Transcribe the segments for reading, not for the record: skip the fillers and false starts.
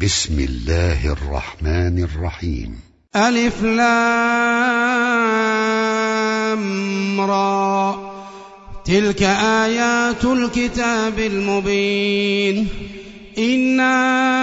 بسم الله الرحمن الرحيم. ألف لام را، تلك آيات الكتاب المبين. إنا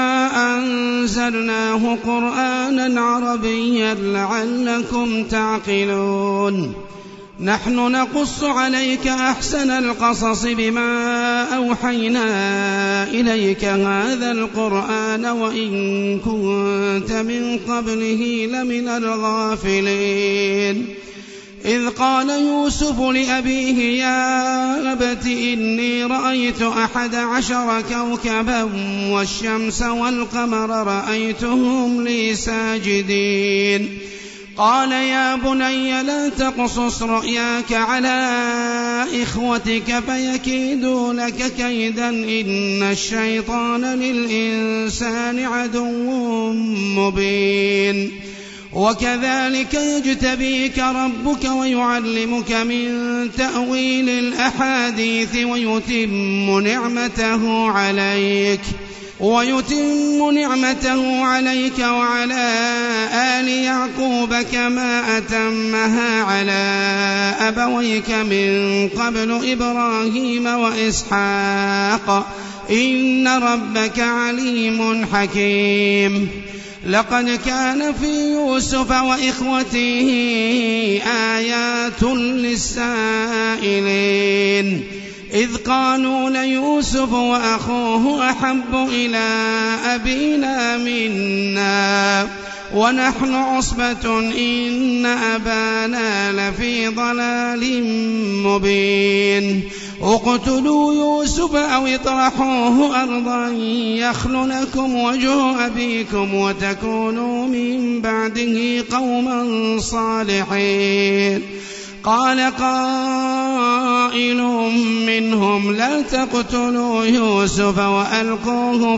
أنزلناه قرآنا عربيا لعلكم تعقلون. نحن نقص عليك أحسن القصص بما أوحينا إليك هذا القرآن وإن كنت من قبله لمن الغافلين. إذ قال يوسف لأبيه يا أبت إني رأيت 11 كوكبا والشمس والقمر رأيتهم لي ساجدين. قال يا بني لا تقصص رؤياك على إخوتك فيكيدوا لك كيدا إن الشيطان للإنسان عدو مبين. وكذلك يجتبيك ربك ويعلمك من تأويل الأحاديث ويتم نعمته عليك وعلى آل يعقوب كما أتمها على أبويك من قبل إبراهيم وإسحاق إن ربك عليم حكيم. لقد كان في يوسف وإخوته آيات للسائلين إذ قالوا ليوسف وأخوه أحب إلى أبينا منا ونحن عصبة إن أبانا لفي ضلال مبين. اقتلوا يوسف أو اطرحوه أرضا يخل لكم وجه أبيكم وتكونوا من بعده قوما صالحين. قال قائل منهم لا تقتلوا يوسف وألقوه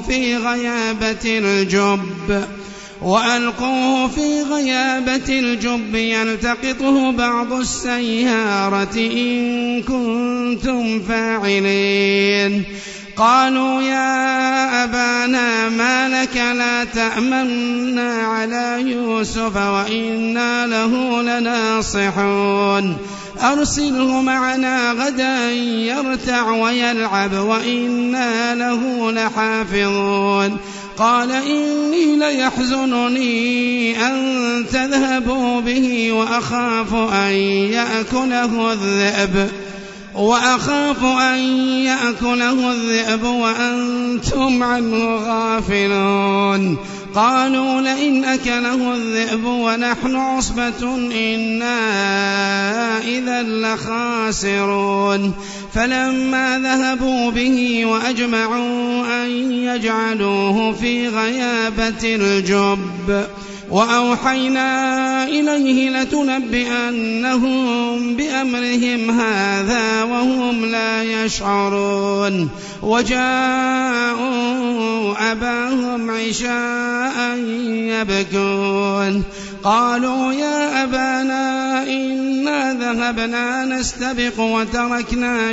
في غيابة الجب يلتقطه بعض السيارة إن كنتم فاعلين. قالوا يا أبانا ما لك لا تأمنا على يوسف وإنا له لناصحون أرسله معنا غدا يرتع ويلعب وإنا له لحافظون. قال إني ليحزنني أن تذهبوا به وأخاف أن يأكله الذئب وأنتم عنه غافلون. قالوا لئن أكله الذئب ونحن عصبة إنا إذا لخاسرون. فلما ذهبوا به وأجمعوا أن يجعلوه في غيابة الجب وأوحينا إليه لتنبئنهم بأمرهم هذا وهم لا يشعرون. وجاءوا أباهم عشاء يبكون. قالوا يا أبانا إنا ذهبنا نستبق وتركنا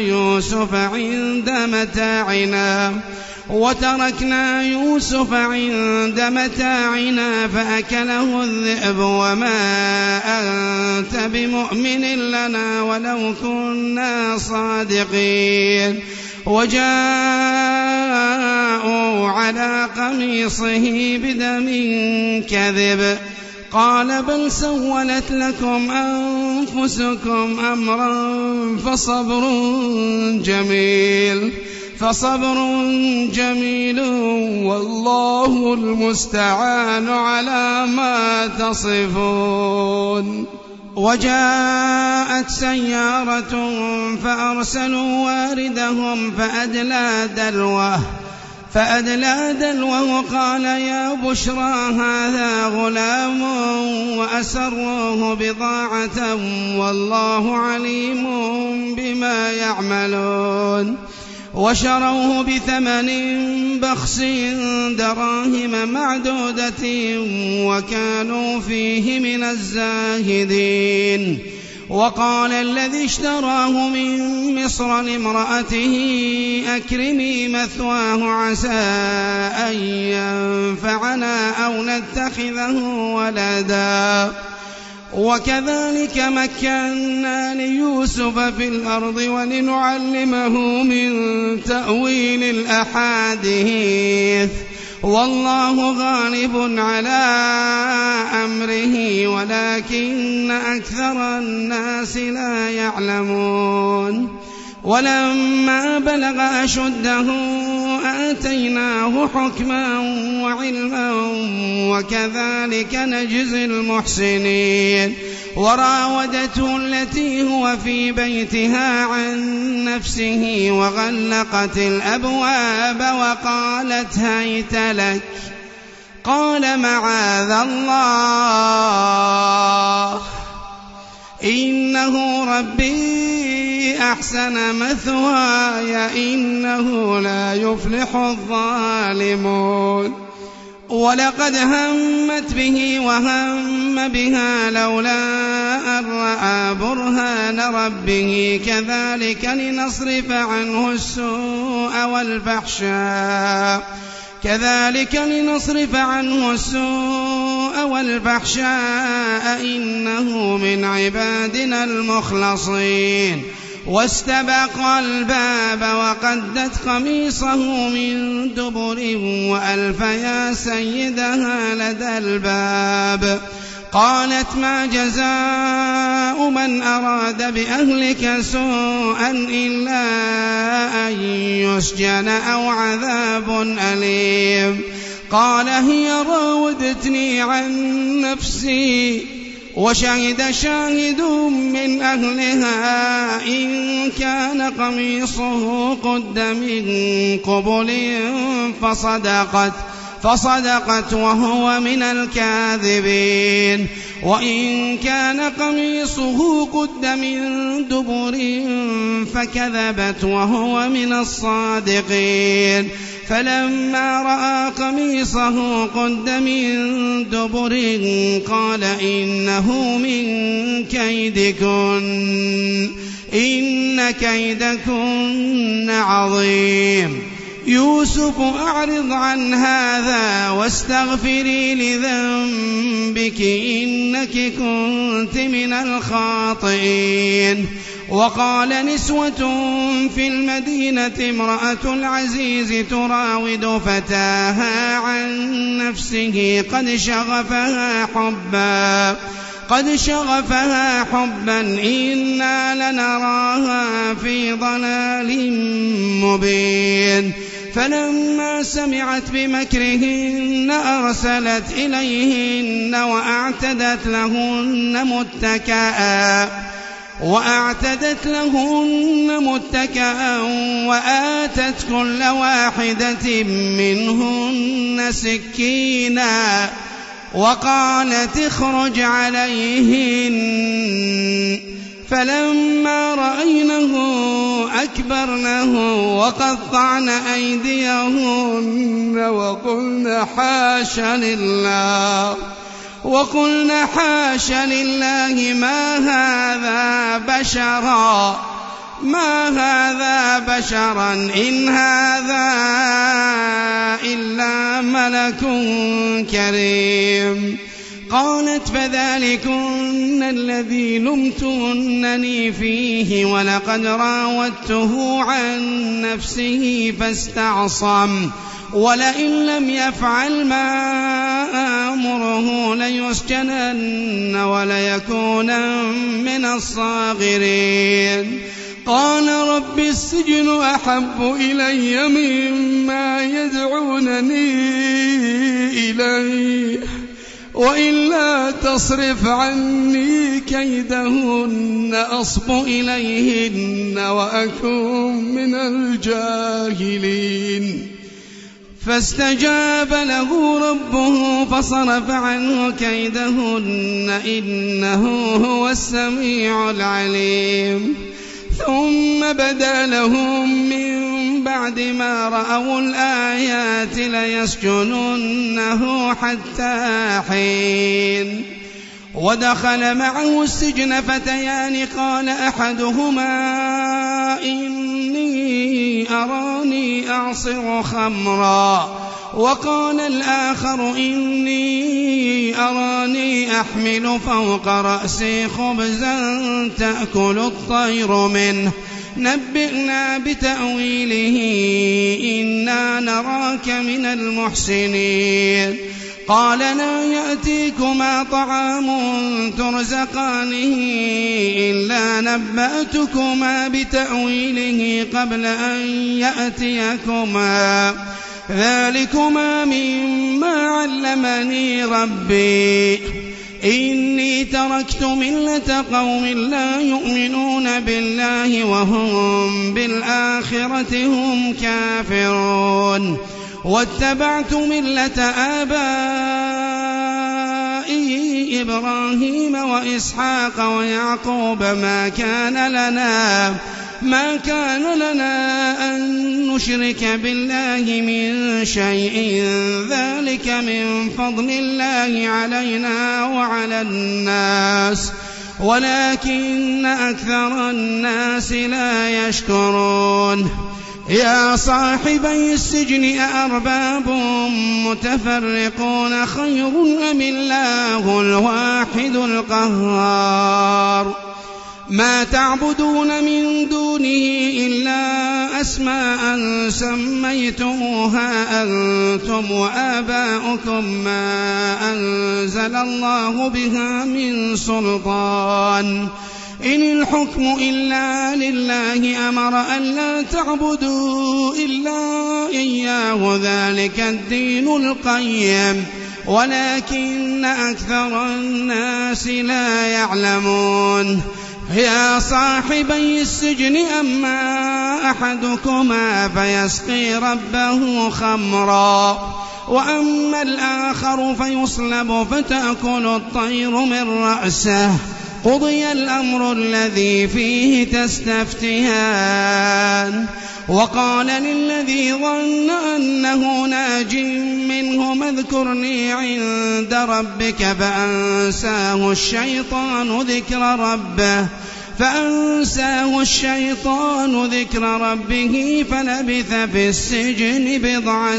يوسف عند متاعنا فأكله الذئب وما أنت بمؤمن لنا ولو كنا صادقين. وجاءوا على قميصه بدم كذب. قال بل سولت لكم أنفسكم أمرا فصبر جميل والله المستعان على ما تصفون. وجاءت سيارة فأرسلوا واردهم فأدلى دلوه قال يا بشرى هذا غلام وأسروه بضاعة والله عليم بما يعملون. وشروه بثمن بخس دراهم معدودة وكانوا فيه من الزاهدين. وقال الذي اشتراه من مصر لامرأته أكرمي مثواه عسى أن ينفعنا إلهنا أو نتخذه ولدا. وكذلك مكنا ليوسف في الأرض ولنعلمه من تأويل الأحاديث والله غالب على أمره ولكن أكثر الناس لا يعلمون. ولما بلغ أشده آتيناه حكما وعلما وكذلك نجزي المحسنين. وراودته التي هو في بيتها عن نفسه وغلقت الأبواب وقالت هيت لك قال معاذ الله إنه ربي أحسن مثواي إنه لا يفلح الظالمون. ولقد همت به وهم بها لولا أن رأى برهان ربه كذلك لنصرف عنه السوء والفحشاء إنه من عبادنا المخلصين. واستبق الباب وقدت قميصه من دبر وألف يا سيدها لدى الباب. قالت ما جزاء من أراد بأهلك سوءا إلا أن يسجن أو عذاب أليم. قال هي راودتني عن نفسي وشهد شاهد من أهلها إن كان قميصه قد من قبل فصدقت وهو من الكاذبين وإن كان قميصه قد من دبر فكذبت وهو من الصادقين. فلما رأى قميصه قد من دبر قال إنه من كيدكن إن كيدكن عظيم. يوسف أعرض عن هذا واستغفري لذنبك إنك كنت من الخاطئين. وقال نسوة في المدينة امرأة العزيز تراود فتاها عن نفسه قد شغفها حبا إنا لنراها في ضلال مبين. فلما سمعت بمكرهن أرسلت إليهن وأعتدت لهن متكئا وآتت كل واحدة منهن سكينا وقالت اخرج عليهن. فلما رأينه أكبرنه وقطعن أيديهن وقلن حاش لله ما هذا بشرا إن هذا إلا ملك كريم. قالت فذلكن الذي لمتنني فيه ولقد راودته عن نفسه فاستعصم ولئن لم يفعل ما آمره ليسجنن وليكونن من الصاغرين. قال رب السجن أحب إلي مما يدعونني إليه وإلا تصرف عني كيدهن أصب إليهن وأكن من الجاهلين. فاستجاب له ربه فصرف عنه كيدهن إنه هو السميع العليم. ثم بدا لهم من بعد ما رأوا الآيات ليسجننه حتى حين. ودخل معه السجن فتيان قال أحدهما إني أراني أعصر خمرا وقال الآخر إني أراني أحمل فوق رأسي خبزا تأكل الطير منه نبئنا بتأويله إنا نراك من المحسنين قال لا يأتيكما طعام ترزقانه إلا نبأتكما بتأويله قبل أن يأتيكما ذلكما مما علمني ربي إني تركت ملة قوم لا يؤمنون بالله وهم بالآخرة هم كافرون واتبعت ملة آبائي إبراهيم وإسحاق ويعقوب ما كان لنا أن نشرك بالله من شيء ذلك من فضل الله علينا وعلى الناس ولكن أكثر الناس لا يشكرون يا صاحبي السجن أأرباب متفرقون خير أم الله الواحد القهار ما تعبدون من دونه إلا أسماء سميتموها أنتم وآباؤكم ما أنزل الله بها من سلطان إن الحكم إلا لله أمر ألا تعبدوا إلا إياه ذلك الدين القيم ولكن أكثر الناس لا يعلمون يا صاحبي السجن أما أحدكما فيسقي ربه خمرا وأما الآخر فيصلب فتأكل الطير من رأسه قضي الأمر الذي فيه تستفتيان وقال للذي ظن أنه ناج منه اذكرني عند ربك فأنساه الشيطان ذكر ربه فلبث في السجن 9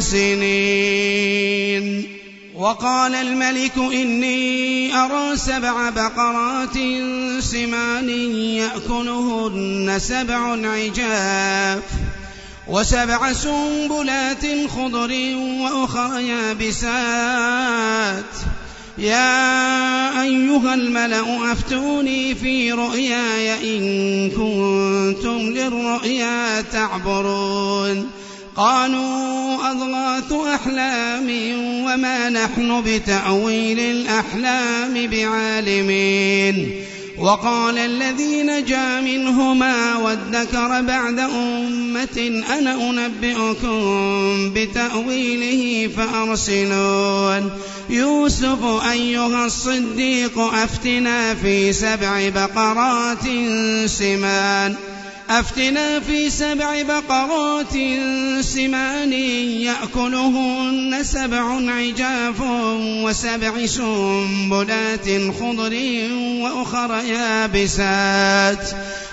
سنين وقال الملك إني أرى 7 بقرات سمان يأكلهن 7 عجاف و7 سنبلات خضر وأخر يابسات يا أيها الملأ أفتوني في رؤياي إن كنتم للرؤيا تعبرون قالوا أضغاث أحلام وما نحن بتأويل الأحلام بعالمين وقال الذي نجا منهما وادكر بعد أمة أنا أنبئكم بتأويله فأرسلون يوسف أيها الصديق أفتنا في 7 بقرات سمان يأكلهن 7 عجاف و7 سنبلات خضر وأخر يابسات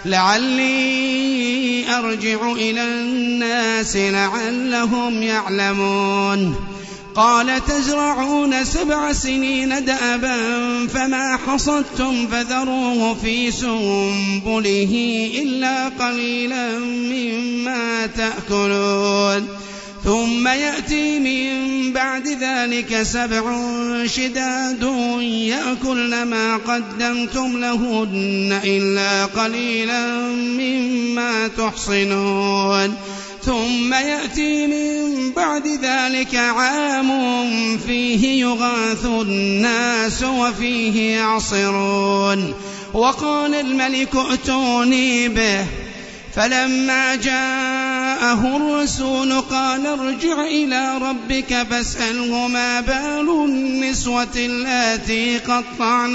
لعلي أرجع إلى الناس لعلهم يعلمون قال تزرعون 7 سنين دأبا فما حصدتم فذروه في سنبله إلا قليلا مما تأكلون ثم يأتي من بعد ذلك 7 شداد يأكلن ما قدمتم لهن إلا قليلا مما تحصنون ثم يأتي من بعد ذلك عام فيه يغاث الناس وفيه يعصرون وقال الملك ائتوني به فلما جاءه الرسول قال ارجع إلى ربك فاسأله ما بال النسوة اللاتي قطعن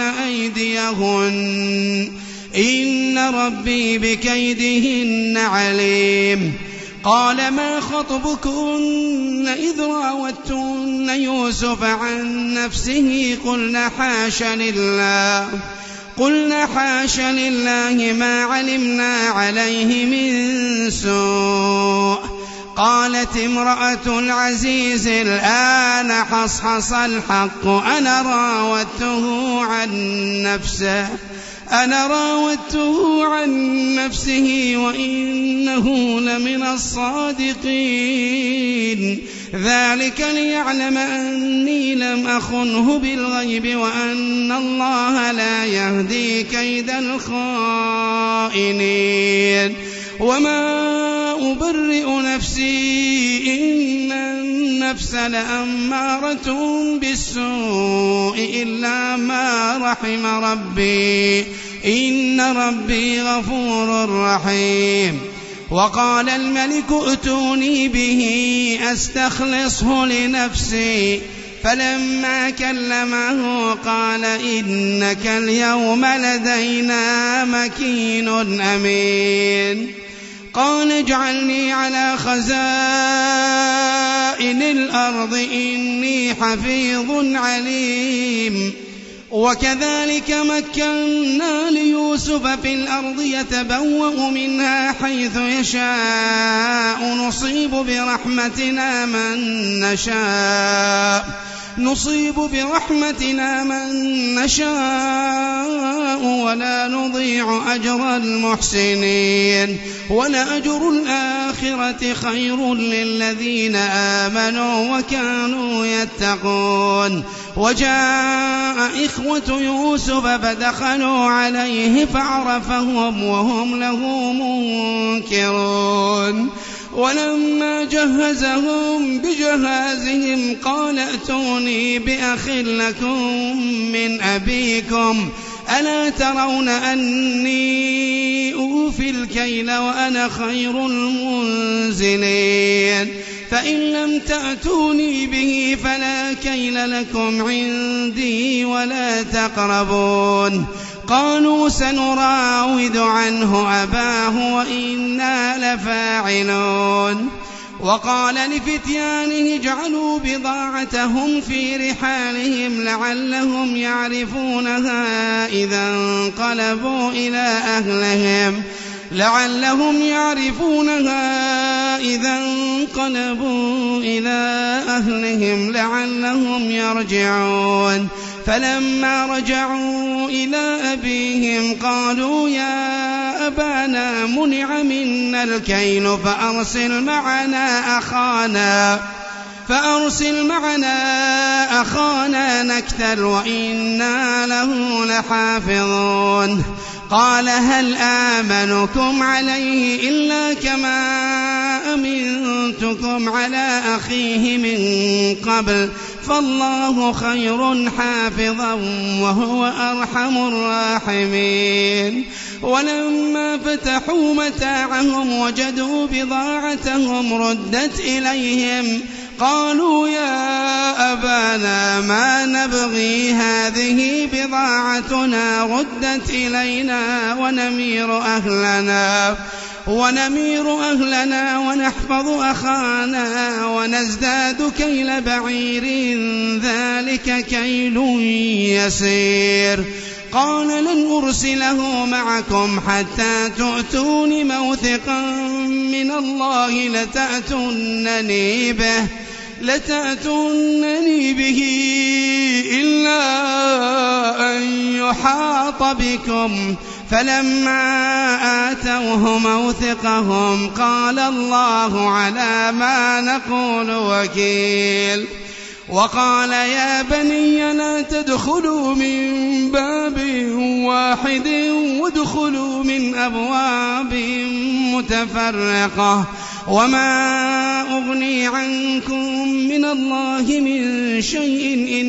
أيديهن إن ربي بكيدهن عليم قال ما خطبكن إذ راوتن يوسف عن نفسه قلنا حاش لله ما علمنا عليه من سوء. قالت امرأة العزيز الآن حصحص الحق أنا راودته عن نفسه وإنه لمن الصادقين. ذلك ليعلم أني لم أخنه بالغيب وأن الله لا يهدي كيد الخائنين. وما أبرئ نفسي إن النفس لأمارة بالسوء إلا ما رحم ربي إن ربي غفور رحيم. وقال الملك ائتوني به أستخلصه لنفسي فلما كلمه قال إنك اليوم لدينا مكين أمين. قال اجعلني على خزائن الأرض إني حفيظ عليم. وكذلك مكنا ليوسف في الأرض يتبوأ منها حيث يشاء نصيب برحمتنا من نشاء ولا نضيع أجر المحسنين. ولأجر الآخرة خير للذين آمنوا وكانوا يتقون. وجاء إخوة يوسف فدخلوا عليه فعرفهم وهم له منكرون. ولما جهزهم بجهازهم قال ائتوني بأخ لكم من أبيكم ألا ترون أني أوفي الكيل وأنا خير المنزلين. فإن لم تأتوني به فلا كيل لكم عندي ولا تقربون. قالوا سنراود عنه أباه وإنا لفاعلون. وقال لفتيانه اجعلوا بضاعتهم في رحالهم لعلهم يعرفونها إذا انقلبوا إلى أهلهم لعلهم يرجعون. فلما رجعوا إلى أبيهم قالوا يا أبانا منع منا الكيل فأرسل معنا أخانا نكتل وإنا له لحافظون. قال هل آمنكم عليه إلا كما أمنتكم على أخيه من قبل فالله خير حافظا وهو أرحم الراحمين. ولما فتحوا متاعهم وجدوا بضاعتهم ردت إليهم قالوا يا أبانا ما نبغي هذه بضاعتنا ردت إلينا ونمير أهلنا ونحفظ أخانا ونزداد كيل بعير ذلك كيل يسير. قال لن أرسله معكم حتى تؤتون موثقا من الله لتأتونني به إلا أن يحاط بكم. فلما آتوه موثقهم قال الله على ما نقول وكيل. وقال يا بني لا تدخلوا من باب واحد وادخلوا من أبواب متفرقة وما أغني عنكم من الله من شيء إن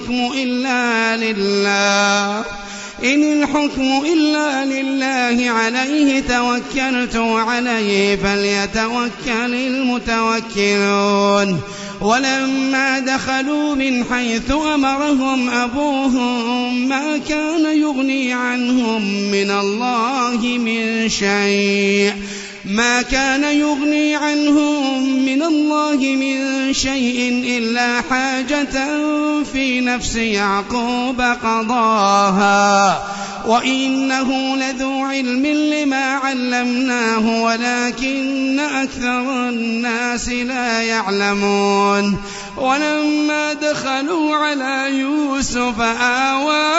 الحكم إلا لله عليه توكلت وعليه فليتوكل المتوكلون. ولما دخلوا من حيث أمرهم أبوهم ما كان يغني عنهم من الله من شيء ما كان يغني عنهم من الله من شيء إلا حاجة في نفس يعقوب قضاها وإنه لذو علم لما علمناه ولكن أكثر الناس لا يعلمون ولما دخلوا على يوسف آوى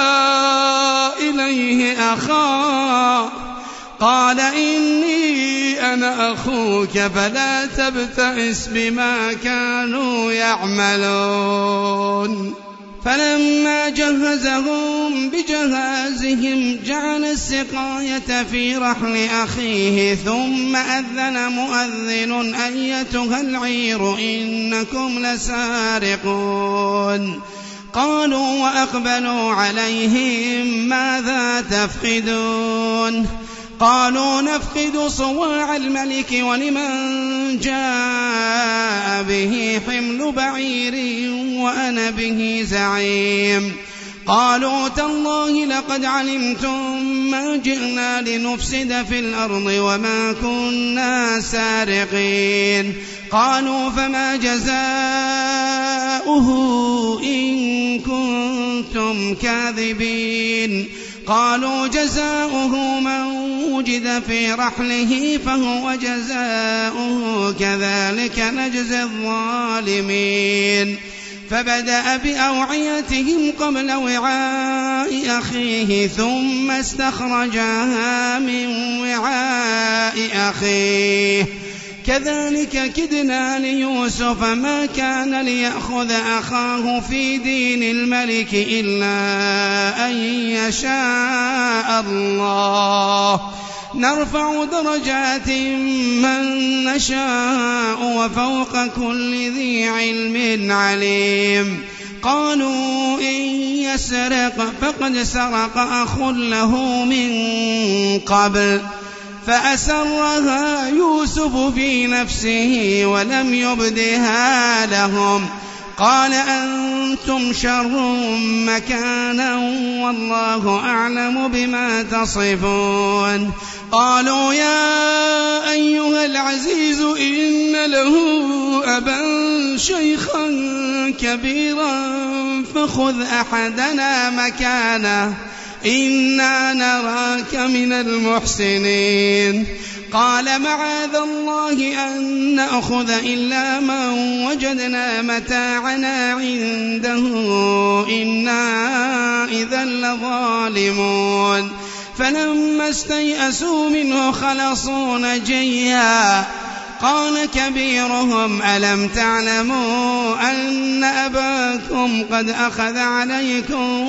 إليه أخاه قال إني أنا أخوك فلا تبتئس بما كانوا يعملون فلما جهزهم بجهازهم جعل السقاية في رحل أخيه ثم أذن مؤذن أيتها العير إنكم لسارقون قالوا وأقبلوا عليهم ماذا تفقدون قالوا نفقد صواع الملك ولمن جاء به حمل بعير وأنا به زعيم قالوا تالله لقد علمتم ما جئنا لنفسد في الأرض وما كنا سارقين قالوا فما جزاؤه إن كنتم كاذبين قالوا جزاؤه من وجد في رحله فهو جزاؤه كذلك نجزي الظالمين فبدأ بأوعيتهم قبل وعاء أخيه ثم استخرجها من وعاء أخيه كذلك كدنا ليوسف ما كان ليأخذ أخاه في دين الملك إلا أن يشاء الله نرفع درجات من نشاء وفوق كل ذي علم عليم قالوا إن يسرق فقد سرق أخ له من قبل فأسرها يوسف في نفسه ولم يبدها لهم قال أنتم شر مكانا والله أعلم بما تصفون قالوا يا أيها العزيز إن له أبا شيخا كبيرا فخذ أحدنا مكانه إنا نراك من المحسنين قال معاذ الله أن نأخذ إلا من وجدنا متاعنا عنده إنا إذا لظالمون فلما استيئسوا منه خلصوا نجيا قال كبيرهم ألم تعلموا أن أباكم قد أخذ عليكم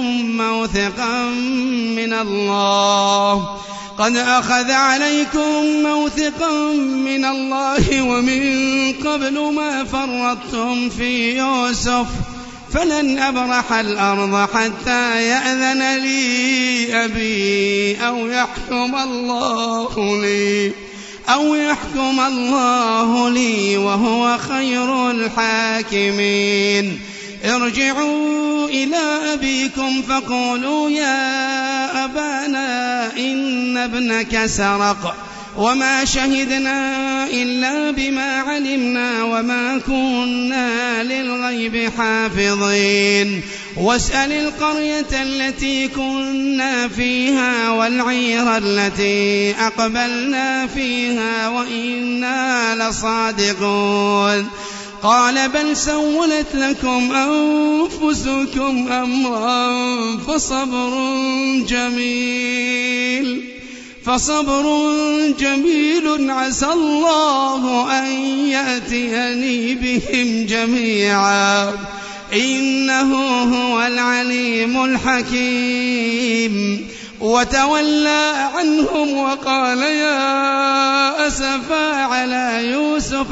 موثقا من الله ومن قبل ما فرطتم في يوسف فلن أبرح الأرض حتى يأذن لي أبي أو يحكم الله لي وهو خير الحاكمين ارجعوا إلى أبيكم فقولوا يا أبانا إن ابنك سرق وما شهدنا إلا بما علمنا وما كنا للغيب حافظين واسأل القرية التي كنا فيها والعير التي أقبلنا فيها وإنا لصادقون قال بل سولت لكم أنفسكم أمرا فصبر جميل عسى الله أن يأتيني بهم جميعا إنه هو العليم الحكيم وتولى عنهم وقال يا أسفا على يوسف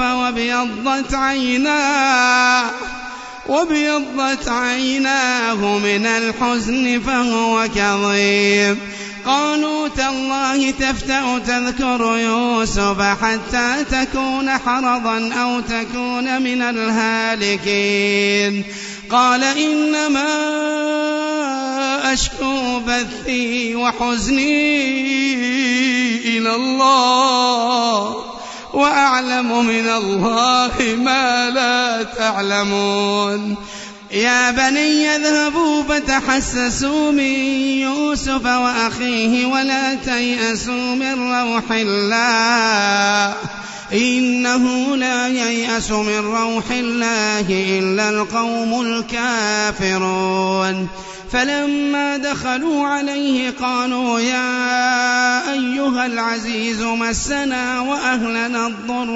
وابيضت عيناه من الحزن فهو كظيم قالوا تالله تفتأ تذكر يوسف حتى تكون حرضا أو تكون من الهالكين قال إنما أشكو بثي وحزني إلى الله وأعلم من الله ما لا تعلمون. يا بني اذهبوا فتحسسوا من يوسف وأخيه ولا تيأسوا من روح الله إنه لا ييأس من روح الله إلا القوم الكافرون. فلما دخلوا عليه قالوا يا أيها العزيز مسنا وأهلنا الضر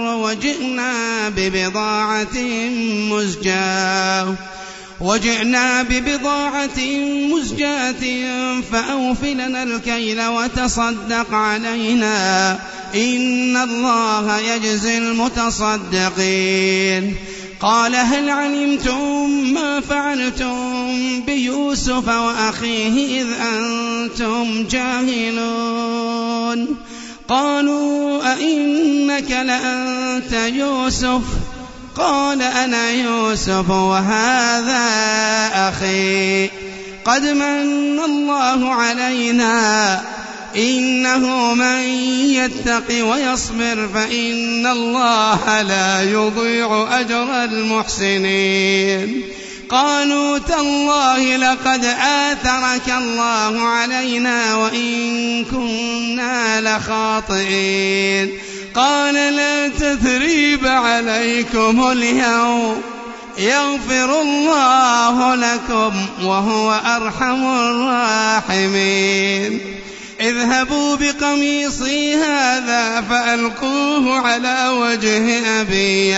وجئنا ببضاعة مزجاة فأوف لنا الكيل وتصدق علينا إن الله يجزي المتصدقين. قال هل علمتم ما فعلتم بيوسف وأخيه إذ أنتم جاهلون؟ قالوا أئنك لأنت يوسف؟ قال أنا يوسف وهذا أخي قد من الله علينا إنه من يتق ويصبر فإن الله لا يضيع أجر المحسنين. قالوا تالله لقد آثرك الله علينا وإن كنا لخاطئين. قال لا تثريب عليكم اليوم يغفر الله لكم وهو أرحم الراحمين. اذهبوا بقميصي هذا فألقوه على وجه أبي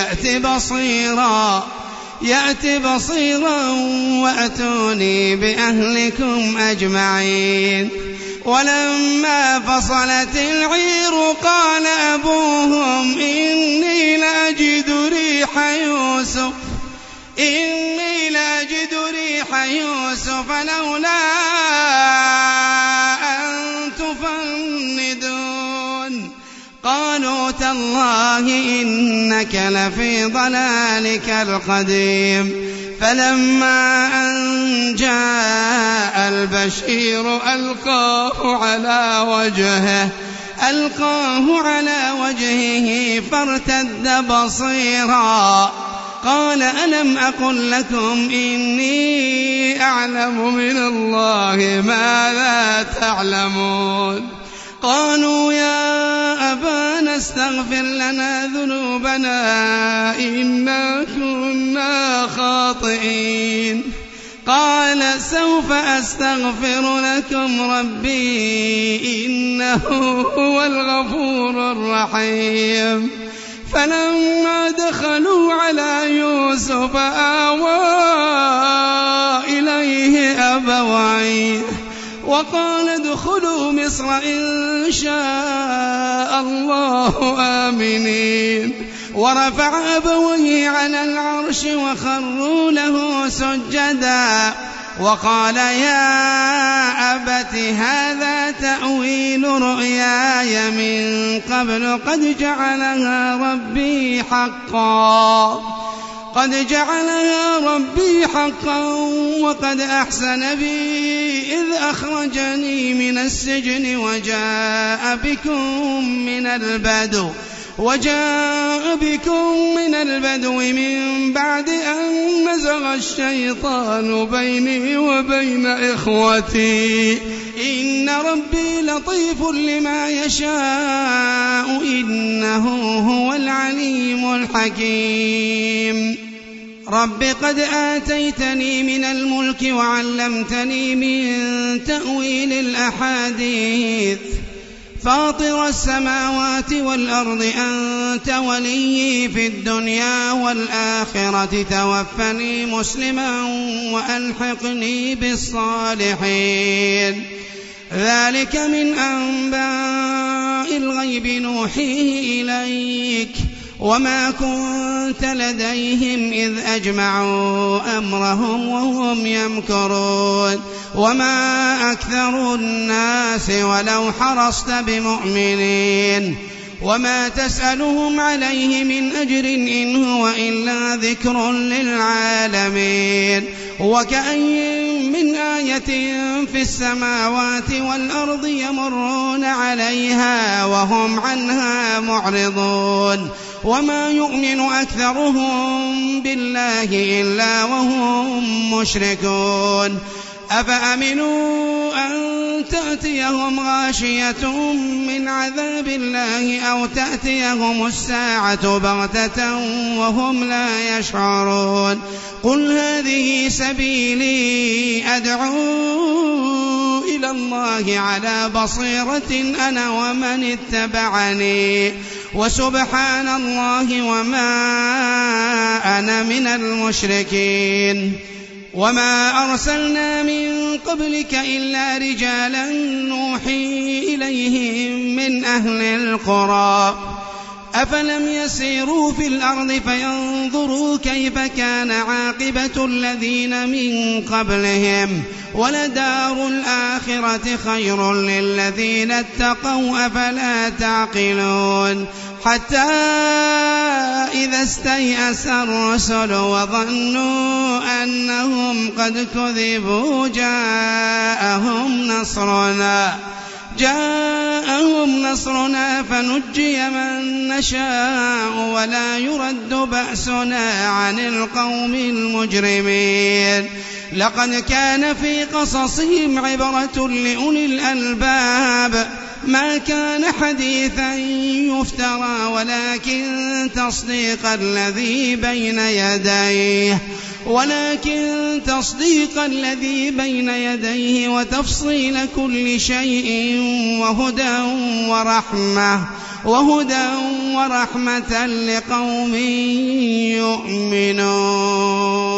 يأت بصيرا وأتوني بأهلكم أجمعين. ولما فصلت العير قال أبوهم إني لأجد ريح يوسف لولا أن تفندون. قالوا تالله إنك لفي ضلالك القديم. فلما أن جاء البشير ألقاه على وجهه فارتد بصيرا قال ألم أقل لكم إني أعلم من الله ما لا تعلمون؟ قالوا يا أبانا استغفر لنا ذنوبنا إنا كنا خاطئين. قال سوف أستغفر لكم ربي إنه هو الغفور الرحيم. فلما دخلوا على يوسف آوى إليه أبويه وقال ادخلوا مصر إن شاء الله آمنين. ورفع أبويه على العرش وخروا له سجدا وقال يا أبت هذا تأويل رؤياي من قبل قد جعلها ربي حقا وقد أحسن بي إذ أخرجني من السجن وجاء بكم من البدو من بعد أن نزغ الشيطان بيني وبين إخوتي إن ربي لطيف لما يشاء إنه هو العليم الحكيم. رب قد آتيتني من الملك وعلمتني من تأويل الأحاديث فاطر السماوات والأرض أنت ولي في الدنيا والآخرة توفني مسلما وألحقني بالصالحين. ذلك من أنباء الغيب نوحيه إليك وما كنت لديهم إذ أجمعوا أمرهم وهم يمكرون وما أكثر الناس ولو حرصت بمؤمنين وما تسألهم عليه من أجر إن هو إلا ذكر للعالمين وكأي من آية في السماوات والأرض يمرون عليها وهم عنها معرضون وما يؤمن أكثرهم بالله إلا وهم مشركون أفأمنوا أن تأتيهم غاشية من عذاب الله أو تأتيهم الساعة بغتة وهم لا يشعرون قل هذه سبيلي أدعو إلى الله على بصيرة أنا ومن اتبعني وسبحان الله وما أنا من المشركين وما أرسلنا من قبلك إلا رجالا نوحي إليهم من أهل القرى أفلم يسيروا في الأرض فينظروا كيف كان عاقبة الذين من قبلهم ولدار الآخرة خير للذين اتقوا أفلا تعقلون حتى إذا استيأس الرسل وظنوا أنهم قد كذبوا جاءهم نصرنا فنجي من نشاء ولا يرد بأسنا عن القوم المجرمين لقد كان في قصصهم عبرة لأولي الألباب ما كان حديثا يفترى ولكن تصديق الذي بين يديه وتفصيل كل شيء وهدى ورحمة لقوم يؤمنون.